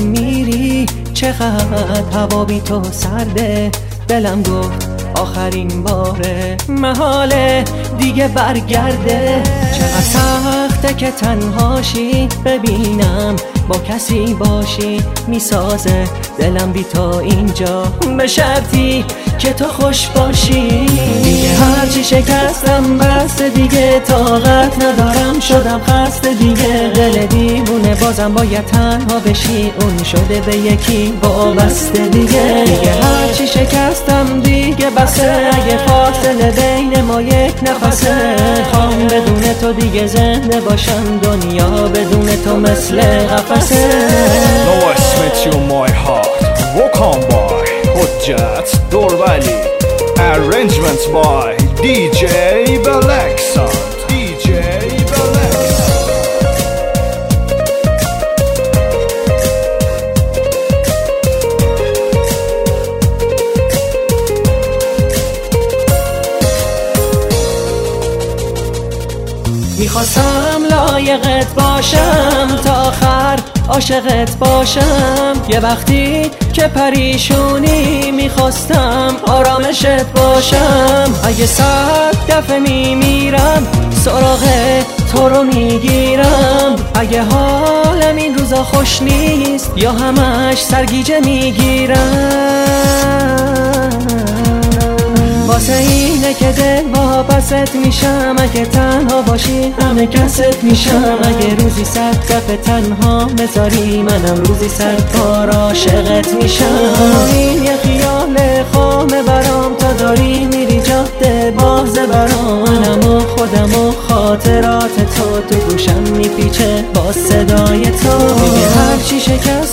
میری چقدر هوا بی تو سرده. دلم گفت آخرین باره محاله دیگه برگرده. چقدر سخته که تنهاشی ببینم با کسی باشی میسازه دلم بی تو اینجا به شرطی که تو خوش باشی. دیگه هرچی شکستم بس دیگه طاقت ندارم شدم خسته دیگه. دل دیوونه بازم باید تنها بشی اون شده به یکی وابسته دیگه. دیگه هرچی شکستم دیگه بسه اگه فاصله بین ما یک نفسه. خوام بدون تو دیگه زنده باشم دنیا بدون تو مثل قفسه. نو اسمت you my heart walk on by حجت دوربلی arrangements by DJ Balaxon DJ Balaxon. میخواستم لایقت باشم تا آخر عاشقت باشم. یه وقتی که پریشونی میخواستم آرامشت باشم. اگه 100 دفعه میمیرم سراغ تو رو میگیرم. اگه حالم این روزا خوش نیست یا همش سرگیجه میگیرم واسه اینه که دل واپست میشم. اگه تنها باشی همه کست میشم. اگه روزی 100 دفعه تنها بذاری منم روزی 100 بار عاشقت میشم. این یه خیال خامه برام تا داری میری جاده بازه برام. منم و خودم و خاطرات تو گوشم میپیچه با صدای تو. دیگه هرچی شکست